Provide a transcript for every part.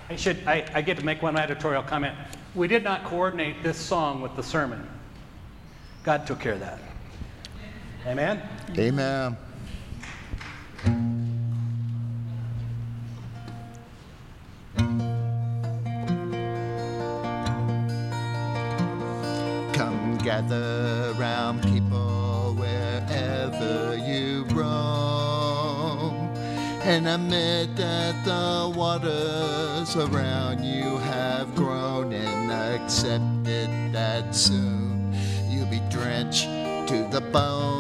I get to make one editorial comment. We did not coordinate this song with the sermon. God took care of that. Amen? Amen. Come gather round, people, wherever you roam, and admit that the waters around you have grown, and accept it that soon you'll be drenched to the bone.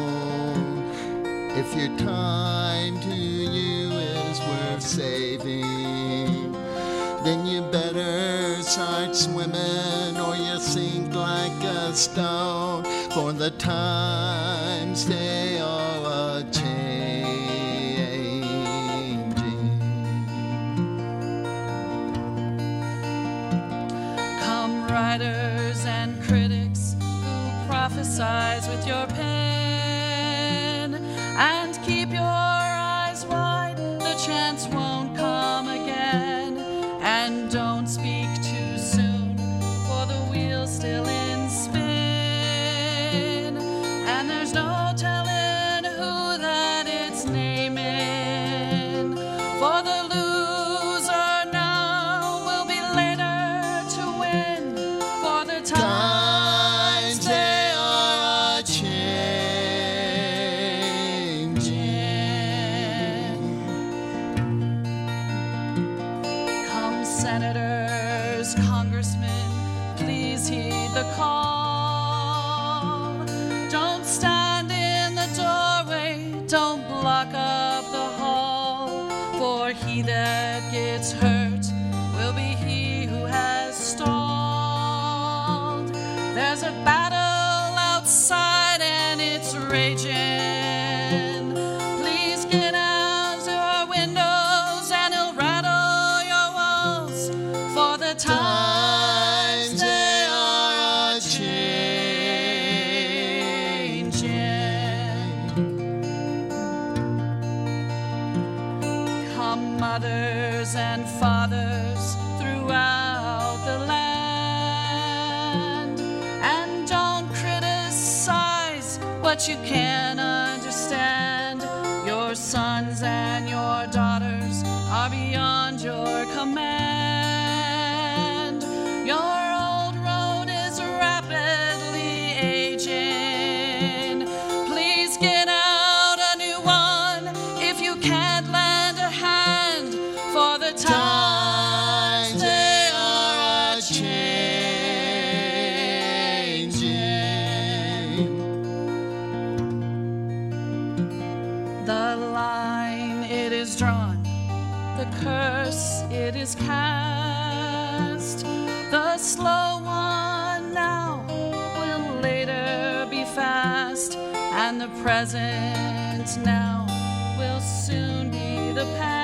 If your time to you is worth saving, then you better start swimming or you'll sink like a stone, for the times they are a-changing. Come writers and critics who prophesize with your pen, and keep your eyes wide, the chance won't come again. And don't speak too soon, for the wheel's still in spin, and there's no telling who that it's naming, for the loser now will be later to win, for the times they are a-changing. Come senators, congressmen, please heed the call. Don't stand in the doorway, don't block up the hall, for he that gets hurt will be he who has stalled. There's a battle outside and it's raging. Please get out your windows and it'll rattle your walls, for the times they are a-changing. Come mothers and fathers throughout the land, and don't criticize what you can't understand. Your sons and your daughters are beyond your command. Your old road is rapidly aging. Please get out a new one if you can't lend a hand, for the times they are a-changing. The line it is drawn, the curse it is cast. The slow one now will later be fast, and the present now will soon be the past.